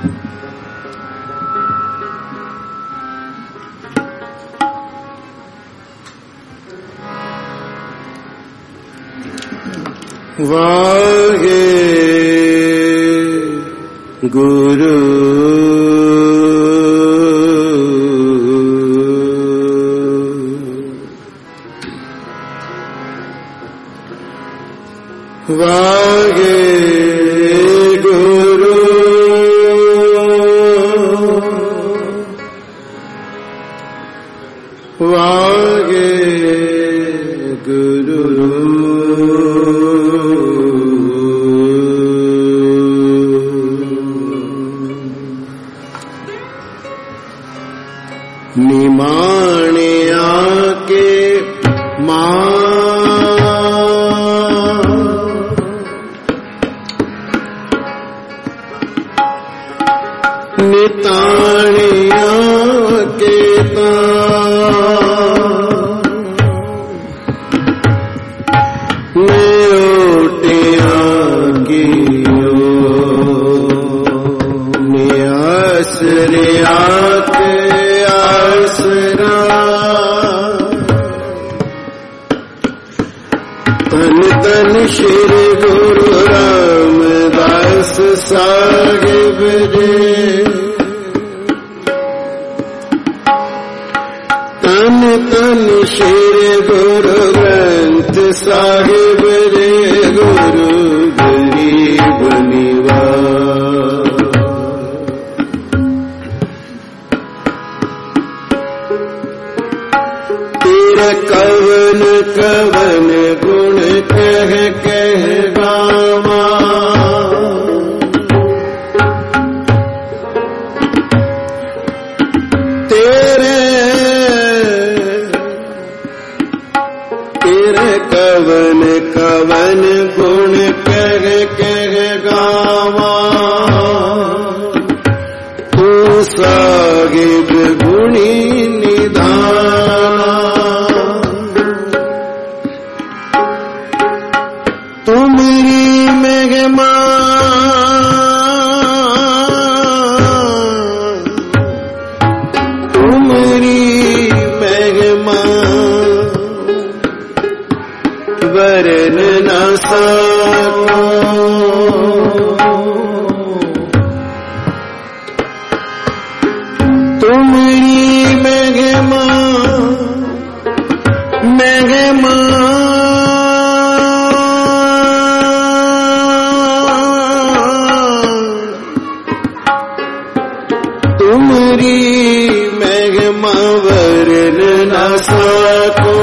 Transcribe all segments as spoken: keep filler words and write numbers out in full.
वाहे गुरु वाहे गुरु वाहे गुरु निमाने आके मां निताने आके श्री गुरु रामदास साहिब जी तन तन श्री गुरु ग्रंथ साहिब रे गुरु गरीब निवास तेरा कवन कवन गुण कह कह गावा तेरे तेरे कवन कवन गुण कह कह गावा तू साहिब गुणी निधान तुमरी महिमा तुमरी महिमा वरन न सको तुमरी महिमा महिमा तुमरी महिमा वरन न सको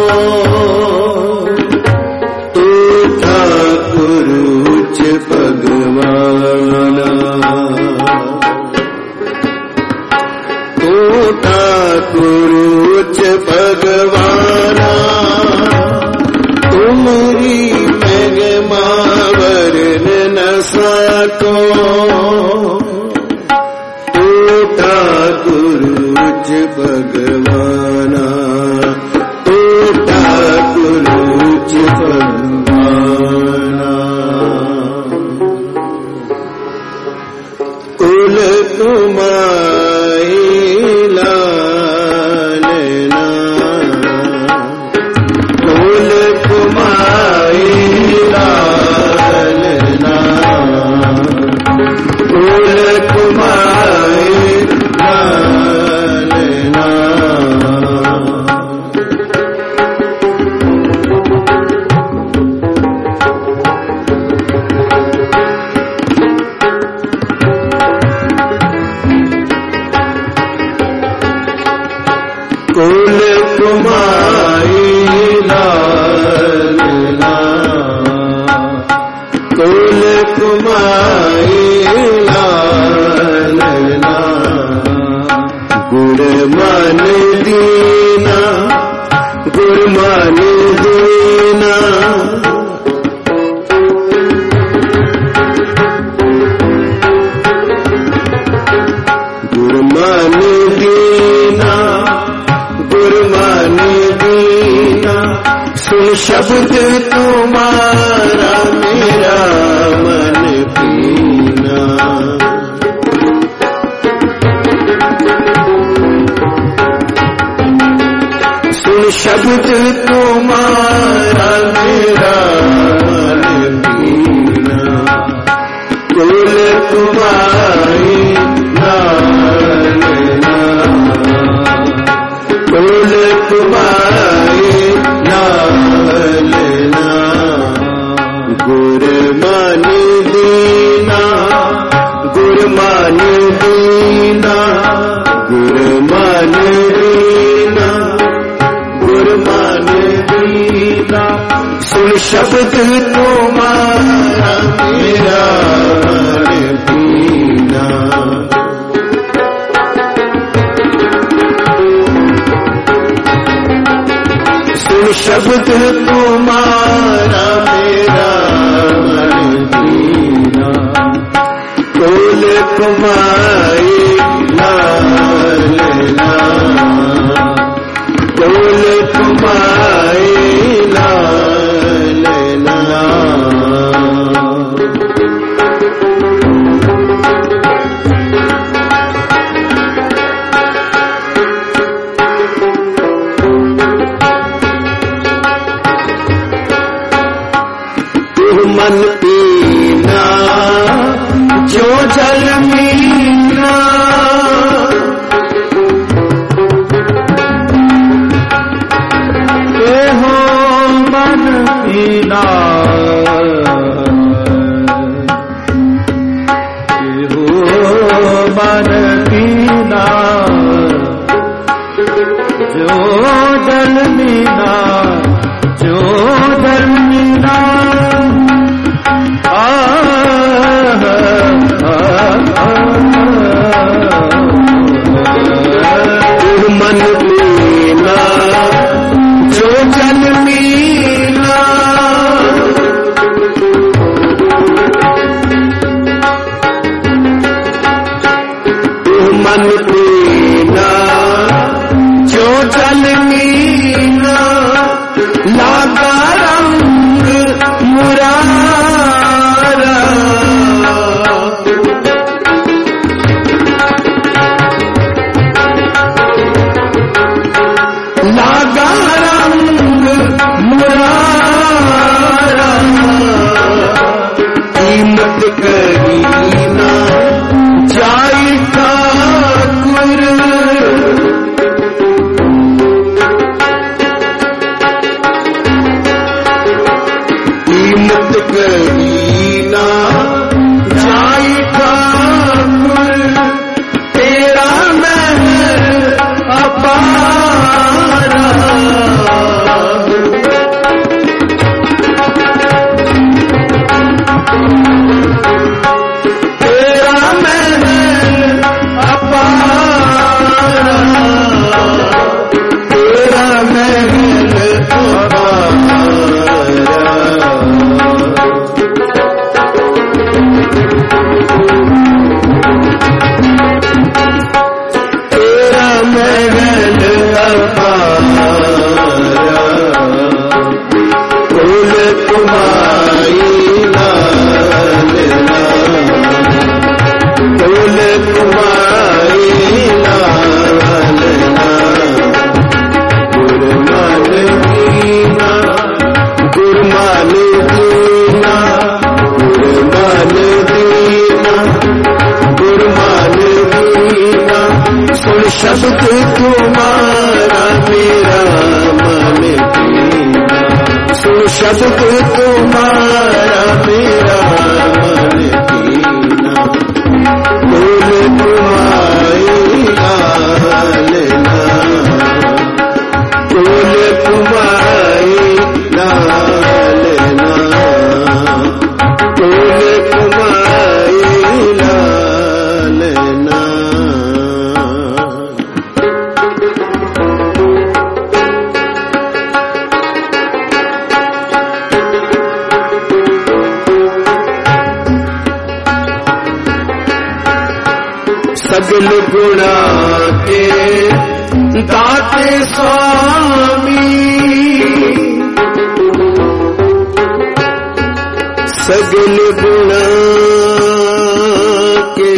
तू ठाकुर उच्च भगवाना तू ठाकुर उच्च भगवाना तुमरी महिमा वरन न सको ठाकुर उच्च भगवाना तू ठाकुर उच्च भगवाना कुल तुम्हारी लालना कुल तुम्हारी लालना कुल तुम्हारी शब्द तुम्हारा मेरा मन पीना, कुल तुम्हारी लालना, कुल तुम्हारी लालना। गुरमान दीना, गुरमान दीना, गुरमान दीना, गुरमान दीना। सुन शब्द तुम्हारा मेरा मन पीना, सुन शब्द तुम्हारा मेरा मन पीना। कुल तुम्हारी लालना, कुल तुम्हारी लालना। मन पीना जो जल मीना, ए हो मन पीना, ए हो मन पीना जो जल मीना, जो जल मीना। मन पीना जो जल मीना, मन पीना जो जल मीना। लागा रंग मुरारा, लागा रंग मुरारा। कीमत करीना जाई ठाकुर, कीमत करीना जाई ठाकुर। तेरा महल अपारा, तेरा महल अपारा, तेरा महल अपारा। तेरा महल अपारा, कुल तुम्हारी लालना, कुल तुम्हारी लालना। गुरमान दीना, गुरमान दीना, गुरमान दीना, गुरमान दीना। सुन शब्द तुम्हारा मेरा मन पीना, सुन शब्द तुम्हारा मेरा मन पीना। कुल तुम्हारी लालना, कुल तुम्हारी लालना, कुल तुम्हारी लालना। सगल गुणा के दाते स्वामी, सगल गुणा के,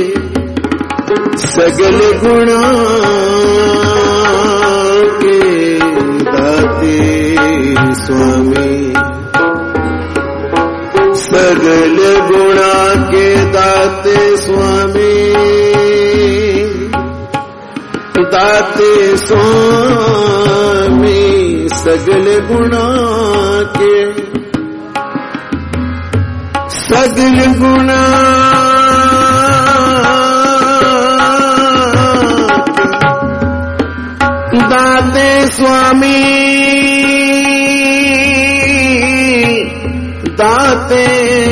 सगल गुणा के दाते स्वामी सगल गुणा के दाते स्वामी दाते स्वामी सगल गुणा के सगल गुणा दाते स्वामी दाते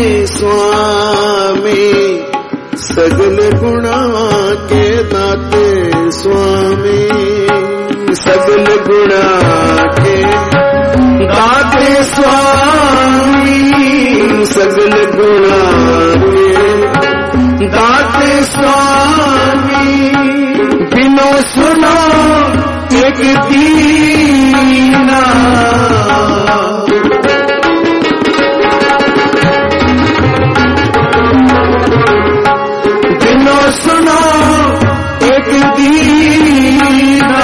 स्वामी सगल गुणा के दाते स्वामी सगल गुणा के दाते स्वामी सगल गुणा के दाते स्वामी बिनो सुनो एक दीना बिनो सुनो एक दीना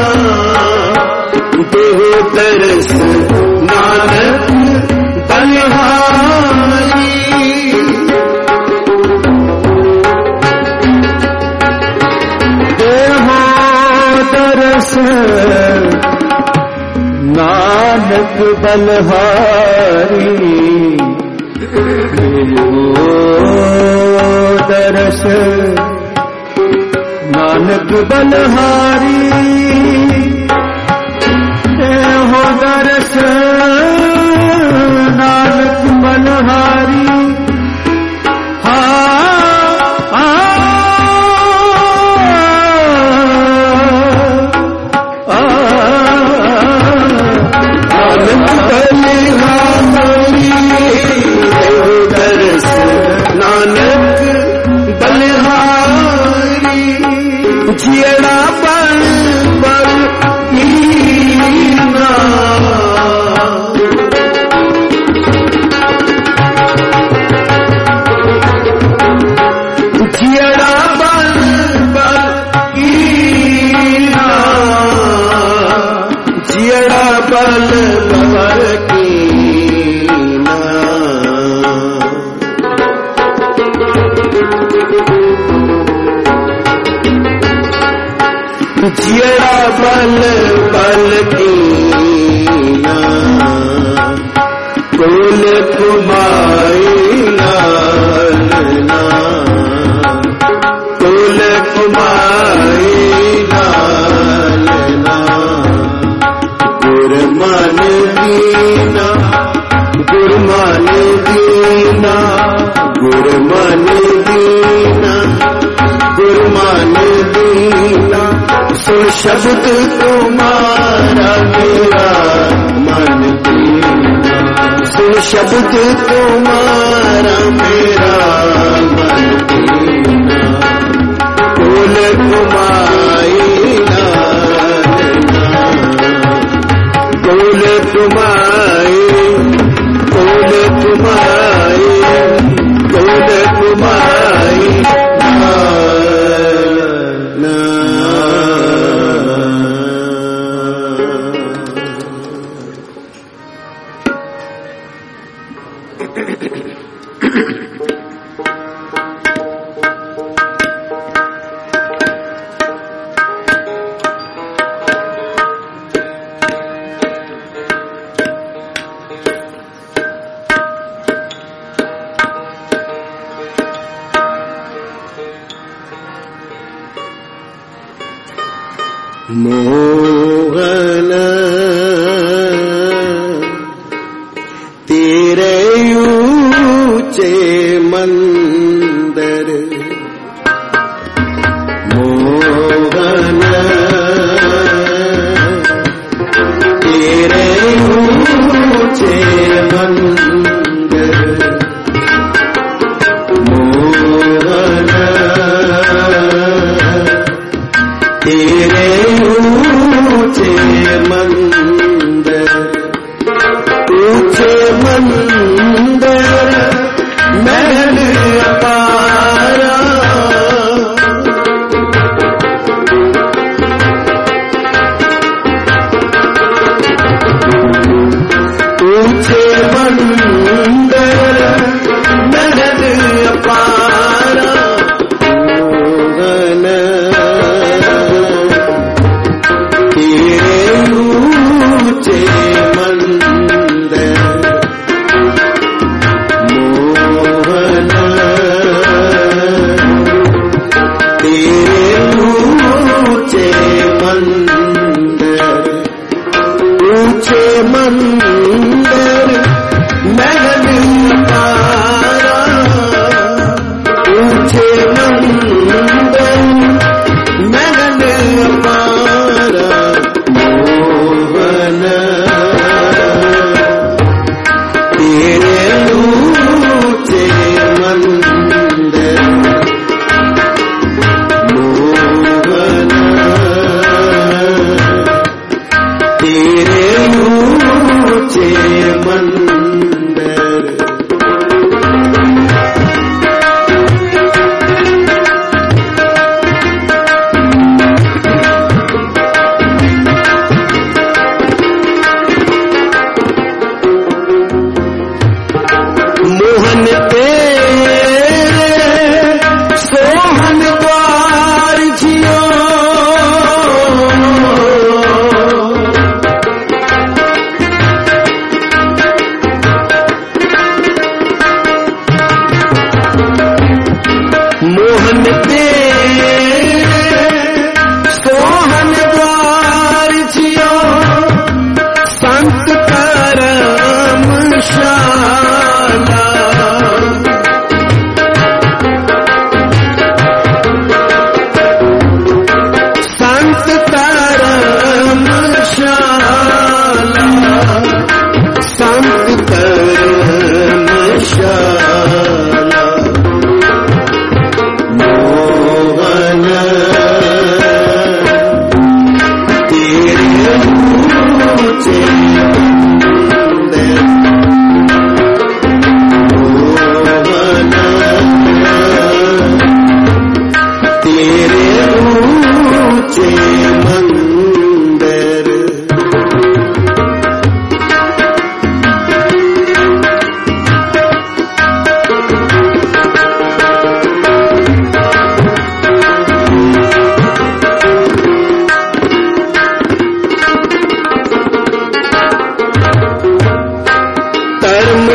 देह दरस नानक बलिहारी देहो दरस नानक बलिहारी दरस नानक बलिहारी हो दरस नानक बलिहारी हा जियड़ा बल बल मीना जियड़ा बल बल कीना जियड़ा बल बल कीना जियड़ा बल बल कीना कुल कुमाई लालना कुल कुमाई लालना गुरमान दीना गुरमान दीना गुरमान दीना गुरमान दीना सुन शब्द तुम्हारा मेरा मन दीना सुन शब्द तुम्हारा मेरा मन दीना कुल कुमाई लालना कुल कुमाई कुल कुमाई कुल कुमाई लालना मोहन तेरे ऊंचे मंदिर मोहन तेरे ऊंचे मंदिर मोहन तेरे ऊंचे मंदिर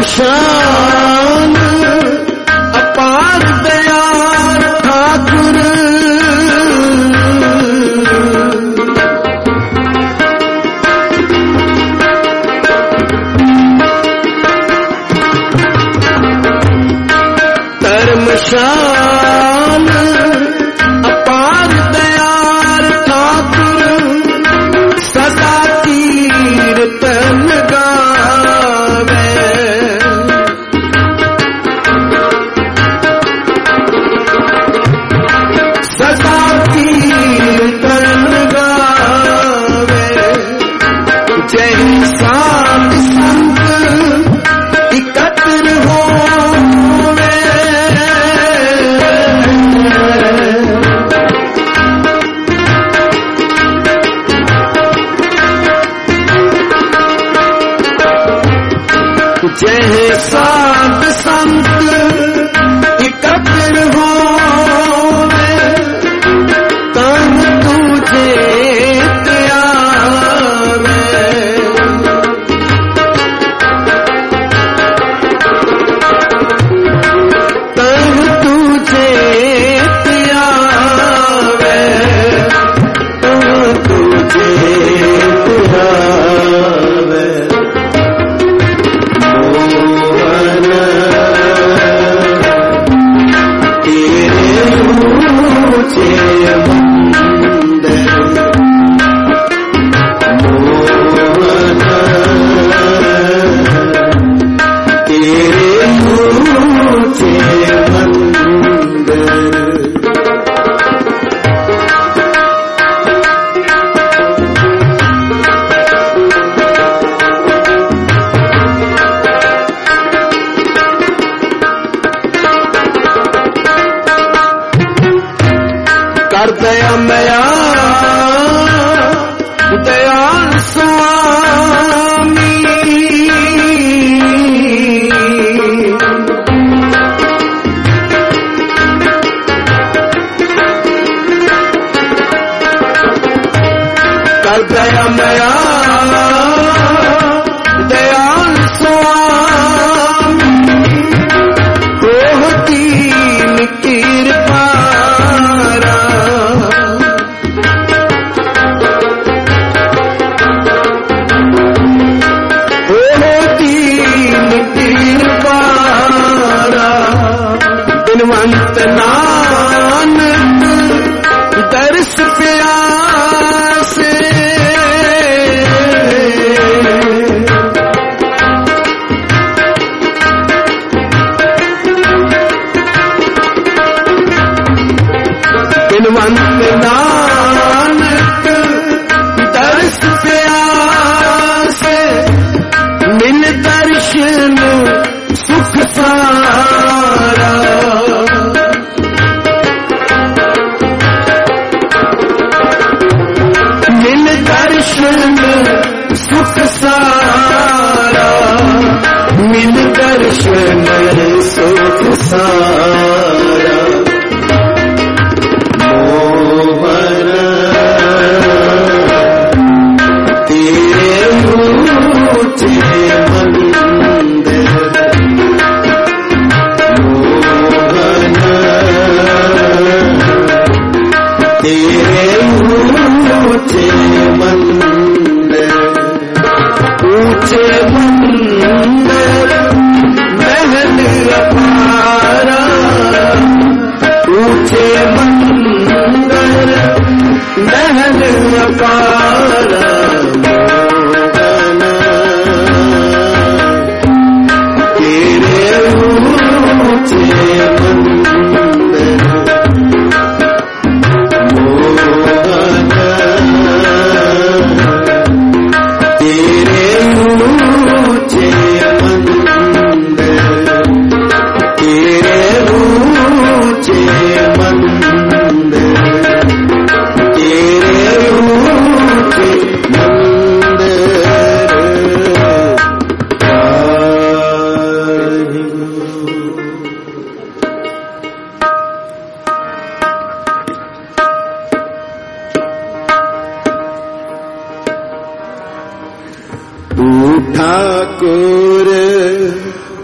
शान अपार दयाल ठाकुर धर्मशान अपार दयाल ठाकुर सदा कीर्तन गावे सदा कीर्तन गावे जय साध संत एकत्र होवे जय साध संत एकत्र होवे तन तुझे त्यावे तन तुझे त्यावे तन तुझे त्यावे कर दया मया दयाल स्वामी कर दया मया दयाल स्वामी ओह दीन कृपा बिनवंत नानक दर्श प्यास बिनवंत नानक दर्श प्यास मिल दर्शन सुख सारा मिल दर्शन सुख सारा मिल दर्शन सुख सारा मोहन तेरे ऊंचे मंदिर मोहन तेरे ऊंचे मंदिर ऊंचे मंदिर महल अपारा ऊंचे मंदिर महल अपारा तेरे ऊंचे मंदिर तेरे ऊंचे मंदिर तेरे ऊंचे मंदिर तेरे ऊंचे ठाकुर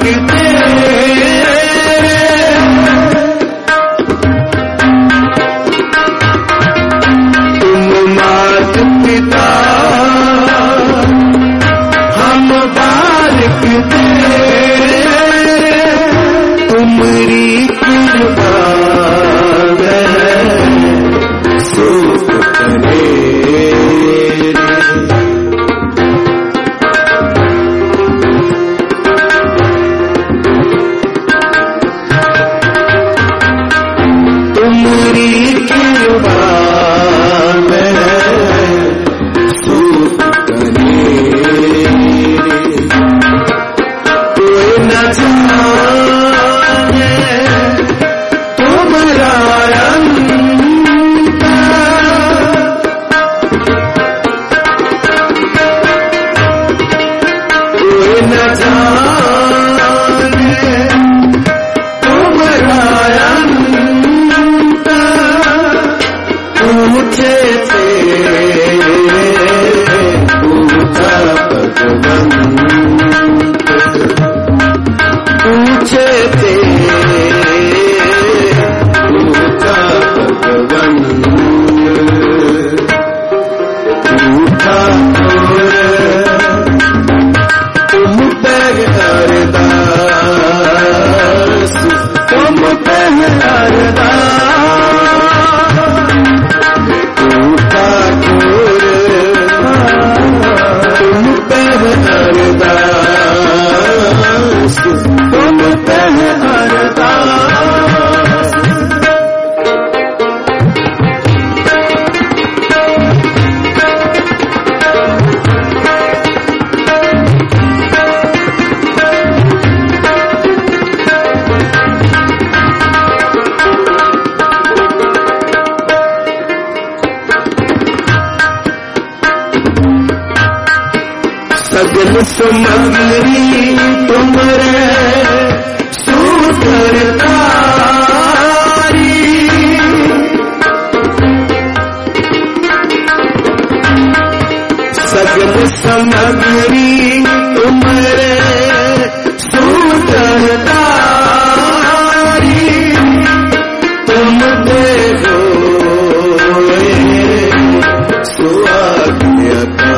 सुमगरी तुमरे सुधरतारी सगल समगरी तुमरे सुधरतारी तुम देखो सुआज्ञाकारी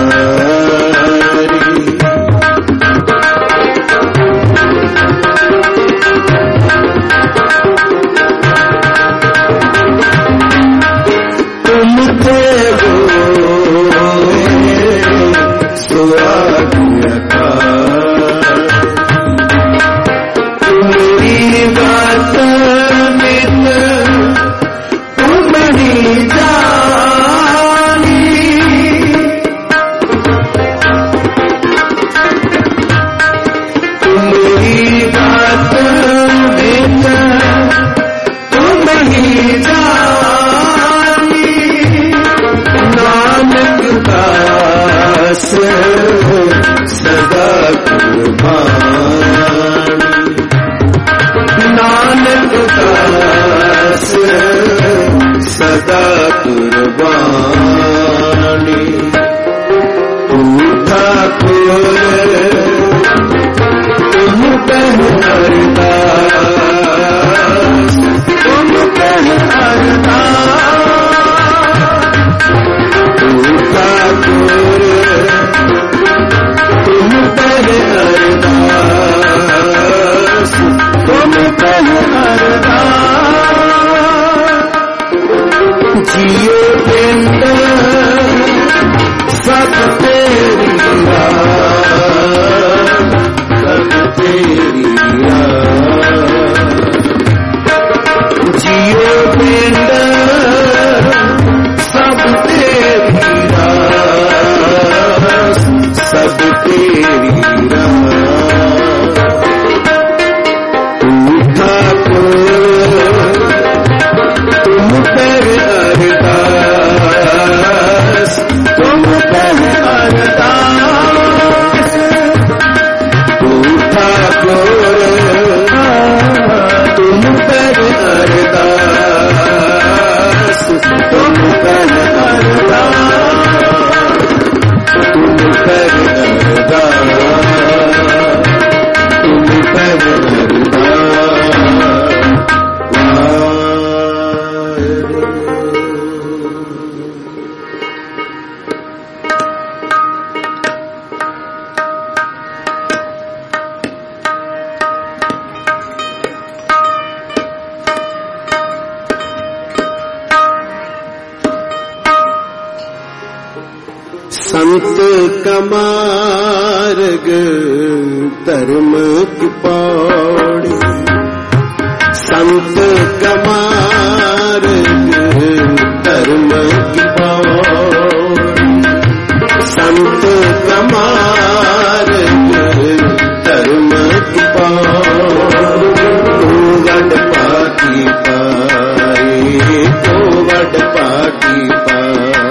तुम पर अरदास तुम पर संत कमार्ग धर्म की पौड़ी, संत कमार्ग धर्म की पौड़ी, संत कमार्ग धर्म की पौड़ी। वड पाकी पाए तो वड पाकी पाए,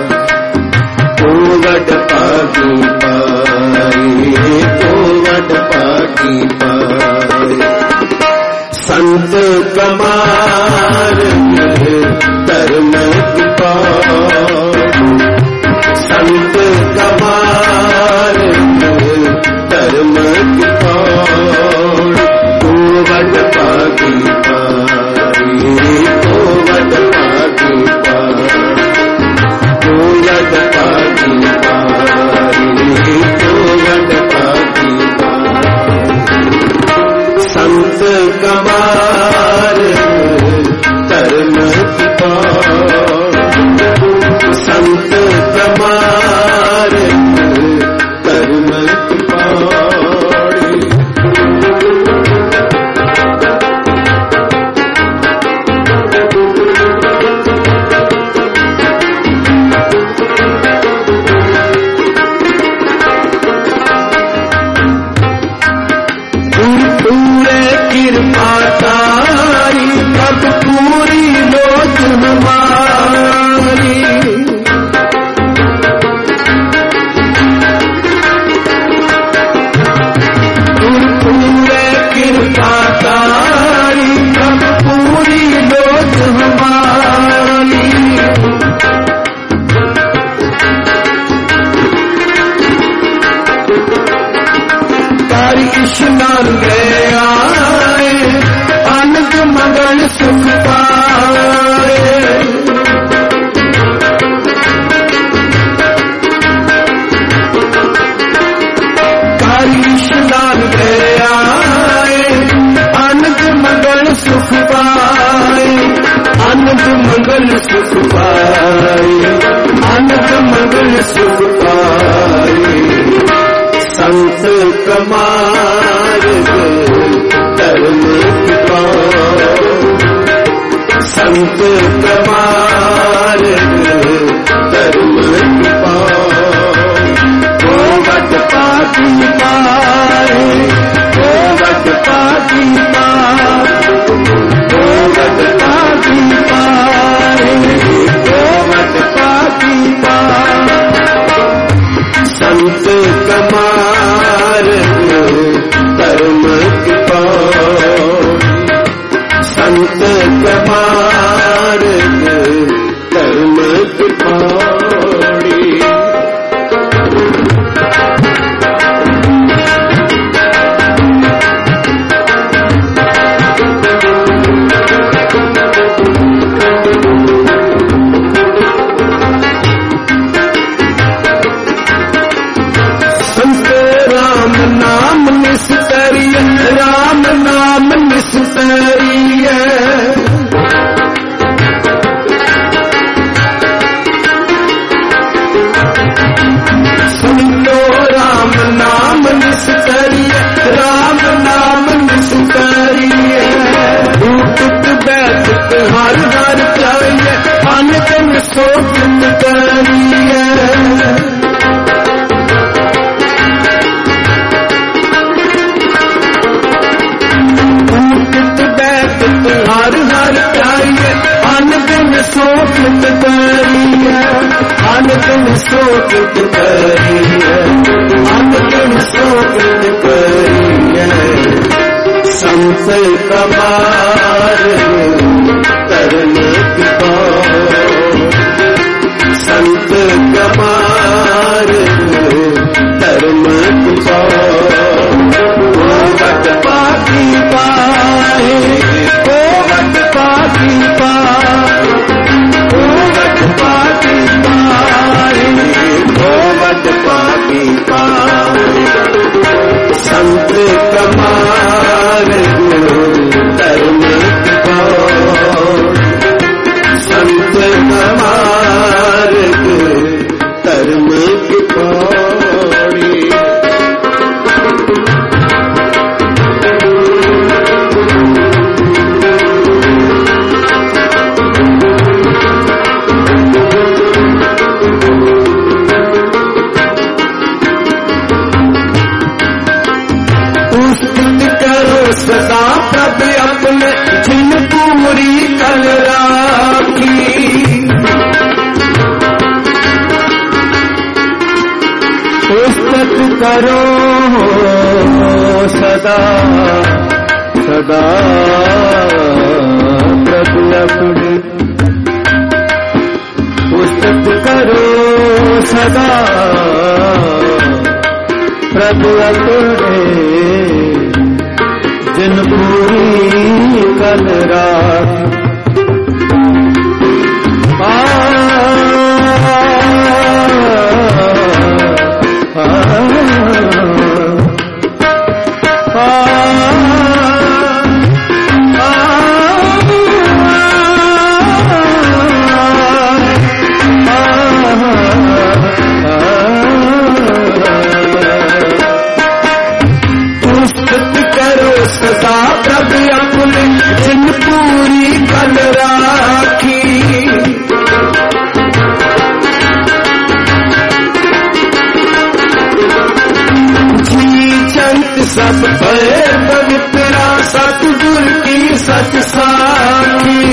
वड पाकी पाए तो वड पाकी पाए। संत कमार्ग धर्म की पौड़ी, संत कमार्ग धर्म की पौड़ी। तो वड पाकी पाए तो वड पाकी पाए, तो वड पाकी पाए तो वड पाकी पाए। संत कमार्ग धर्म की पौड़ी, संत कमार्ग धर्म की पौड़ी। पूरे कृपा तारी कब पूरी लोच हमारी, पूरे कृपा तारी कब पूरी लोच हमारी। तारी स्नान गए आए आनंद मगन सुख पाए, तारी स्नान गए आए आनंद मगन सुख पाए, आनंद मंगल सुख पाए, आनंद मंगल सुख पाए। संत कमार्ग धर्म की पौड़ी, संत कमार्ग धर्म की पौड़ी। तो वड पाकी पाए तो वड पाकी पाए, तो वड पाकी पाए तो वड पाकी पाए। संत कमार्ग धर्म की पौड़ी, संत कमार्ग धर्म की पौड़ी। संत राम नाम निस्तरीय, राम नाम निस्तरीय, सुनो राम नाम निस्तरीय, राम नाम निस्तरीय। उठत बैठत हर हर चाहिए, अनकन सोचत करिए। हर हर चाहिए अनदिन सोचत करिए, अनदिन सोचत करिए, अनदिन सोचत करिए। संत कमार्ग धर्म की पौड़ी, संत कमार्ग धर्म की पौड़ी। वड पाकी पाए तो वड पाकी पाए, तो वड पाकी पाए तो वड पाकी पाए। संत कमार्ग धर्म की पौड़ी, करो सदा सदा प्रभु अपने, पुस्तक करो सदा प्रभु अपने, दिन पूरी कल रात आ, आ, आ, सब भय पवित्रा सतगुर की सच साखी,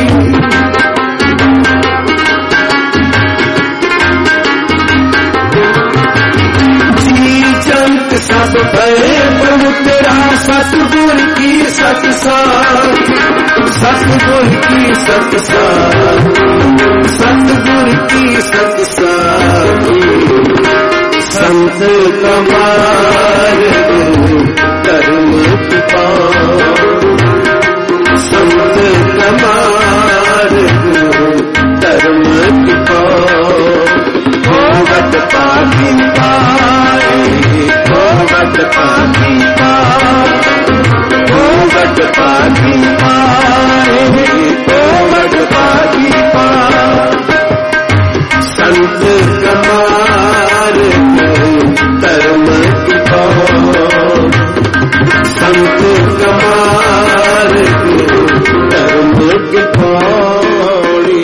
जी जंत सब भय पवित्रा सतगुर की सच साखी, सतगुर की सच साखी, सतगुर की सच साखी, संत कमार धर्म की पाओ, संत कमार धर्म की पाओ, भोगत पापी पाए, भोगत पापी पाए, भोगत पापी पाए, भोगत पापी पाए, संत कमार धर्म की पाओ, संत कमार धर्म की पौड़ी,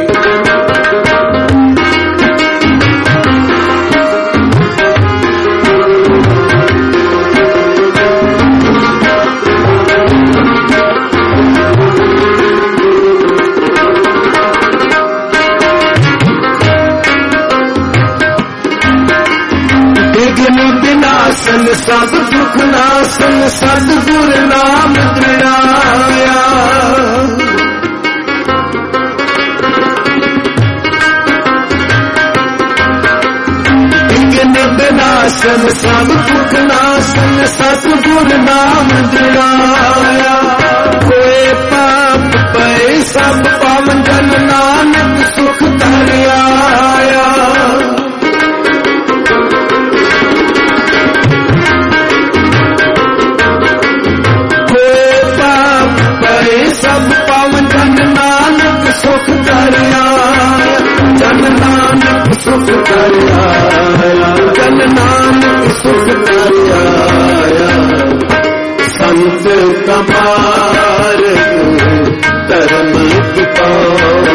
विनाशन सब दुख नाशन सतगुर नाम दृढ़ाया, विघ्न विनाशन सब दुख नाशन सतगुर नाम दृढ़ाया, कोई पाप पे सब पावन जन नानक सुख धरिया, सब पावन जन नानक सुख करिया, जन नानक सुख करिया, जन नानक सुख करिया, संत कमार धर्म की पाओ,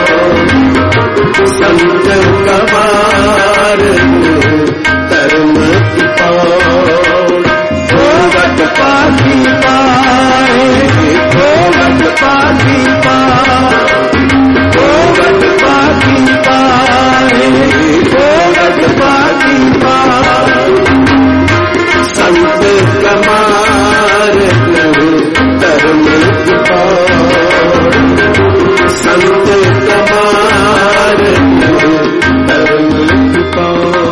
संत कमार धर्म की पाओ, भोगत पापी पाए, भोगत पापी पाए, भोगत पापी पाए, भोगत पापी पाए, संत कमार धर्म की पाओ, संत कमार धर्म की पाओ,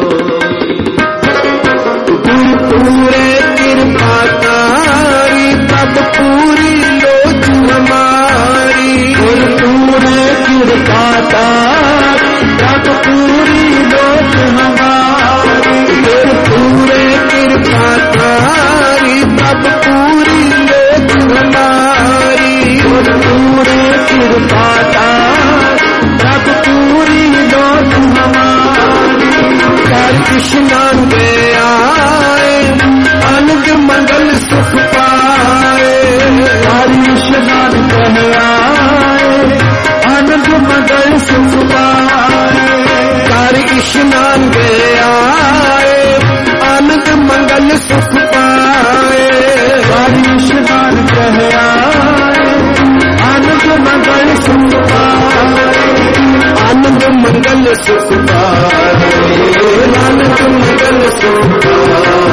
गुरु पूरे कृपा कारी तब पूरी लोच हमारी, गुरु पूरे कृपा कारी तब पूरी लोच हमारी, गुरु पूरे कृपा कारी तब पूरी लोच हमारी, गुरु पूरे कृपा कारी तब पूरी लोच हमारी, कर कृष्ण गया आनंद मंगल सुख पाए, हरि स्नान कह आए आनंद मंगल सुख पाए, हरि स्नान गया आनंद मंगल सुख पाए, हरि स्नान कह आए आनंद मंगल सुख पाए, आनंद मंगल सुख पाए, आनंद मंगल सुख पाए,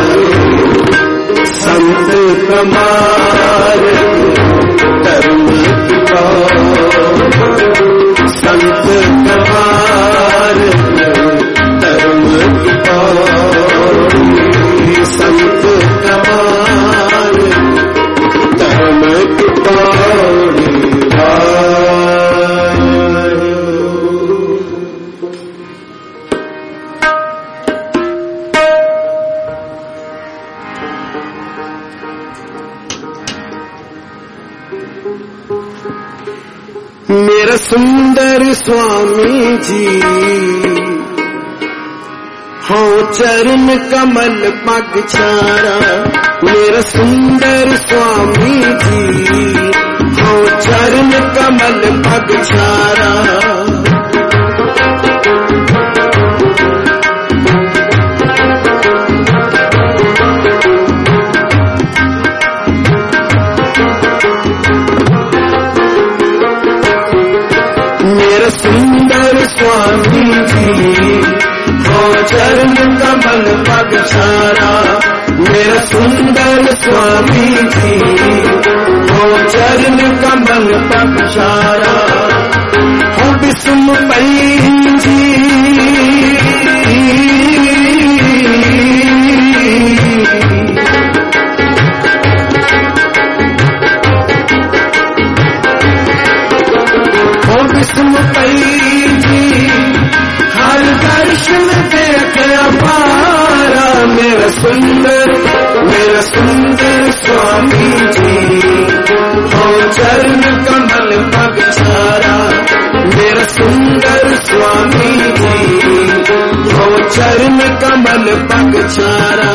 मार्ग धर्म की पार, संत का मार्ग धर्म की पार, संत का मार्ग धर्म की पार। मेरा सुंदर स्वामी जी हो चरण कमल पग छारा, मेरा सुंदर स्वामी जी हो चरण कमल पग छारा। सुंदर स्वामी जी हो चरण कमल पग छारा, मेरा सुंदर स्वामी जी हो चरण कमल पग छारा। हो बिस्म पई जी बिस्म पई जी हर दर्शन देख अपारा, मेरा सुंदर मेरा सुंदर स्वामी जी हो चरण कमल पग छारा, मेरा सुंदर स्वामी जी हो चरण कमल पग छारा।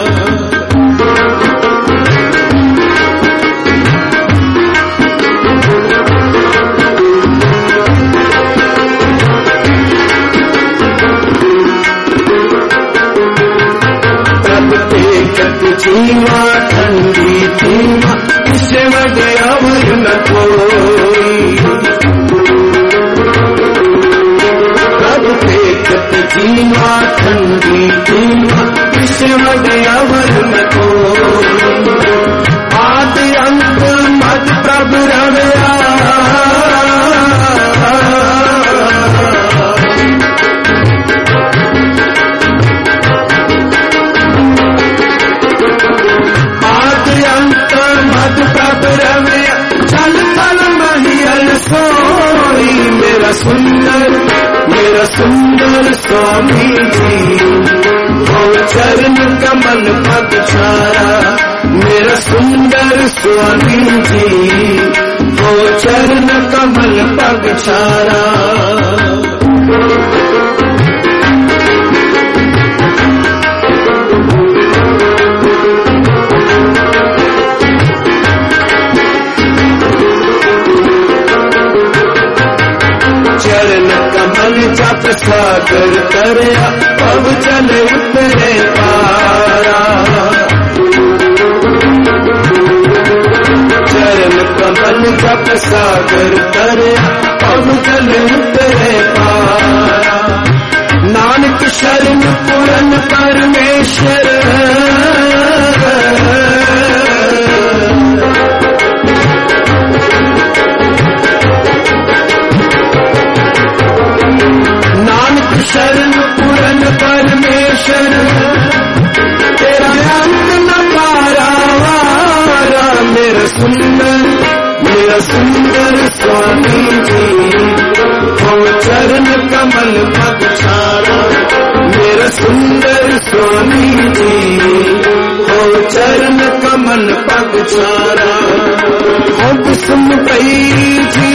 जीवा ठंडी धीमा इससे गया न कोई, कब देखत जीवा ठंडी धीमा इससे गया न कोई। आदि अंत मत प्रभु रवया सोई, मेरा सुंदर मेरा सुंदर स्वामी जी हो चरण कमल पग छारा, मेरा सुंदर स्वामी जी हो चरण कमल पग छारा। चरण कमल जप सागर करया, अब चले उतरे पारा। चरण कमल जप सागर करया, अब चले उतरे पारा। नानक शरण पूरन परमेश्वर, शरण पूरन परमेश्वर तेरा अंत न पारावारा, मेरा सुंदर मेरा सुंदर स्वामी जी हो चरण कमल पग छारा, मेरा सुंदर स्वामी जी हो चरण कमल पग छारा। हो बिस्म पई जी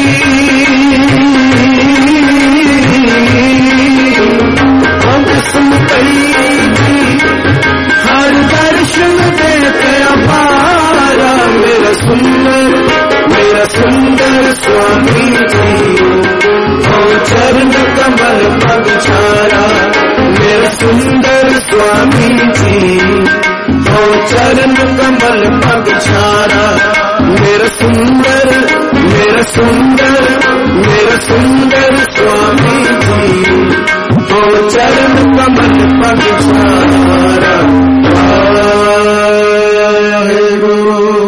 बिस्म पई जी हर दर्शन देख अपारा, मेरा सुंदर मेरा सुंदर स्वामी जी हो चरण कमल पग छारा, मेरा सुंदर स्वामी जी हो चरण कमल पग छारा। मेरा सुंदर मेरा सुंदर मेरा सुंदर स्वामी जी हो चरण कमल पग छारा। वाहे गुरु।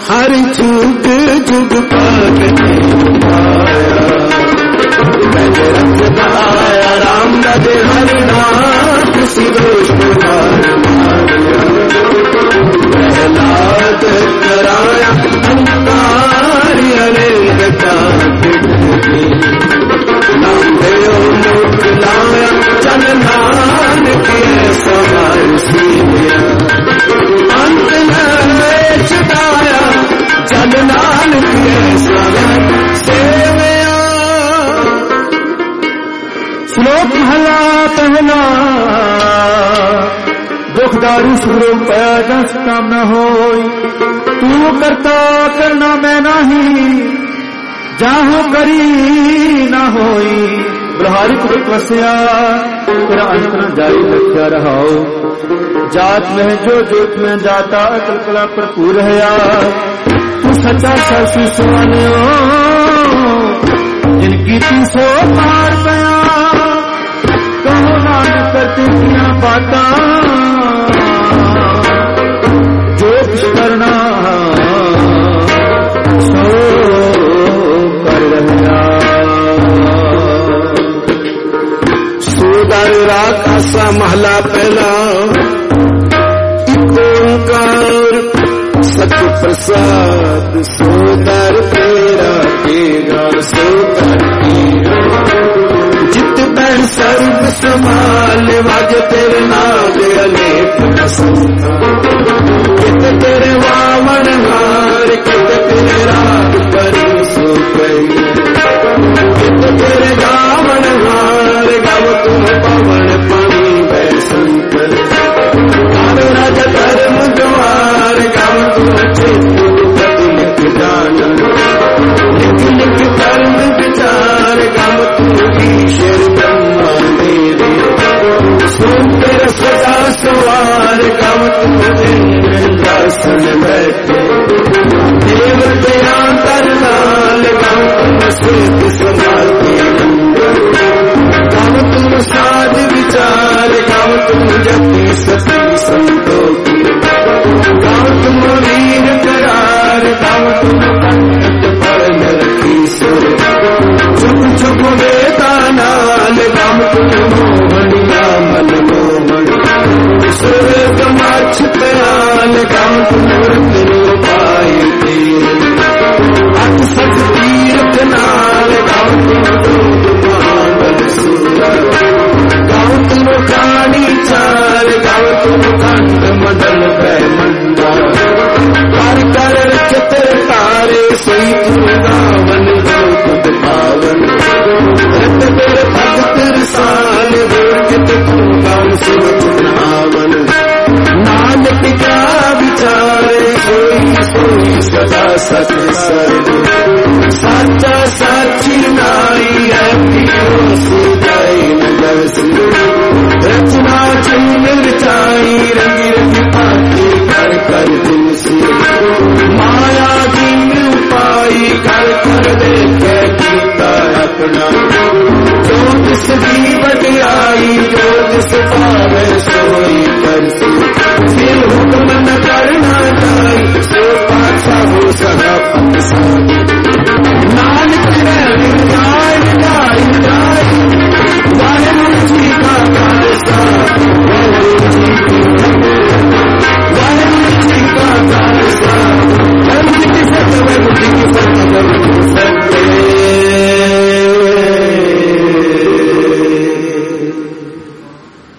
हर जुग जुग भगति पाया मैं रखदा आया राम दा दे हर नाम किसी दोष मार मारिया प्रहलाद कराया अंकार अनेक नाम देओ मुख लाया चल नानक सवार सीया अंत न छुटाया चल नानक सवार सेवया। श्लोक महला पहला दुखदारू सुरो पाया जस काम न होई तू करता करना मैं नहीं जाहो करी न होई ब्रहारी कुट वस्या तेरा अंत न जारी रखा रहाओ जात में जो जोत में जाता अकल कला भरपूर है तू सच्चा सासू सुहाने जिनकी तू सो मार पया कहो नानक करती बाता जो कुछ करना सो कर रहना। सोदर राग आसा महला पहला एक ओंकार सच प्रसाद सोदर तेरा तेरा सोदर जित बैर सर्व संभाल वाज तेरे नाम अनेक कित तेरे वामन हार कित तेरे राग पर सो गई कित तेरे गावन हार गाव तुम पवन पानी बैसंत गाव राज धर्म द्वार गाव तुम चित्त लिख जान लिख लिख कर्म विचार गाव तुम ईश्वर ब्रह्मा मेरे सुंदर सदा सवार गाव तुम इंद्रासन बैठे देव दयांतर लाल गाव तुम सिद्ध समाधि गाव तुम साध विचार गाव तुम जपी सती संतोषी गाव तुम वीर करार गाव तुम पंडित परम रखी सुर चुप चुप वेदा नाल गाव तुम मोहनिया मन मोहन सुर कमाछ प्याल गाव तुम रत्न पाए अठ सठ तीर्थ नाल गाव तुम महाबल सुंदर गाव तुम काणी चाल गाव तुम खंड मंडल ब्रह्मंडा कर कर रचत तारे सोई तुम गावन गौत पावन रत तेरे भगत रसाल देवत तुम गाव सुमत नावन नानक क्या विचारे सोई सोई सदा सच सर्व साचा साची नाई है सुदाई नगर रचना चंद रचाई रंगी रंगी पाती कर कर दिन से